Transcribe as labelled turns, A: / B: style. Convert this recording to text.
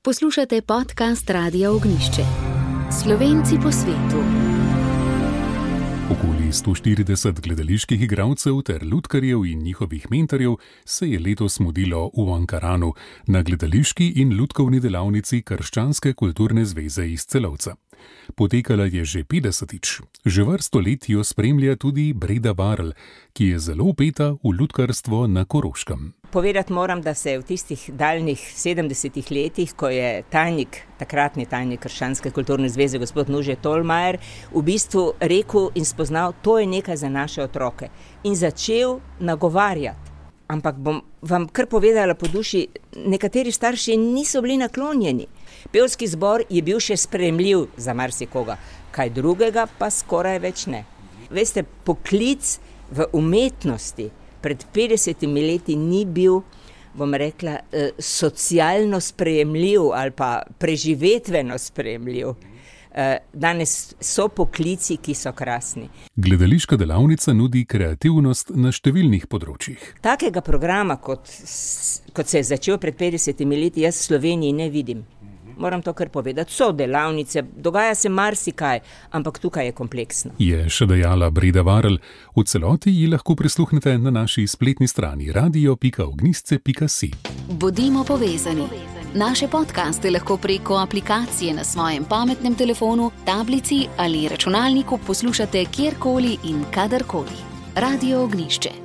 A: Poslušate podcast Radia Ognjišče. Slovenci po svetu.
B: Okoli 140 gledaliških igralcev ter lutkarjev in njihovih mentorjev se je letos mudilo v Ankaranu na gledališki in lutkovni delavnici Krščanske kulturne zveze iz Celovca. Potekala je že 50-tič. Že vrsto let jo spremlja tudi Breda Varl, ki je zelo vpeta v lutkarstvo na Koroškem.
C: Povedati moram, da se je v tistih daljnih 70 letih, ko je takratni tajnik Krščanske kulturne zveze, gospod Nuže Tolmajer, v bistvu rekel in spoznal, to je nekaj za naše otroke. In začel nagovarjati. Ampak bom vam kar povedala po duši, nekateri starši niso bili naklonjeni. Pevski zbor je bil še sprejemljiv za marsikoga, kaj drugega pa skoraj več ne. Veste, poklic v umetnosti pred 50 leti ni bil, bom rekla, socialno sprejemljiv ali pa preživetveno sprejemljiv. Danes so poklici, ki so krasni.
B: Gledališka delavnica nudi kreativnost na številnih področjih.
C: Takega programa, kot se je začel pred 50 leti, jaz v Sloveniji ne vidim. Moram to kar povedati. So delavnice, dogaja se marsikaj, ampak tukaj je kompleksno.
B: Je še dejala Breda Varl. V celoti ji lahko prisluhnete na naši spletni strani radio.ognjišče.si.
A: Bodimo povezani. Naše podcaste lahko preko aplikacije na svojem pametnem telefonu, tablici ali računalniku poslušate kjerkoli in kadarkoli. Radio Ognjišče.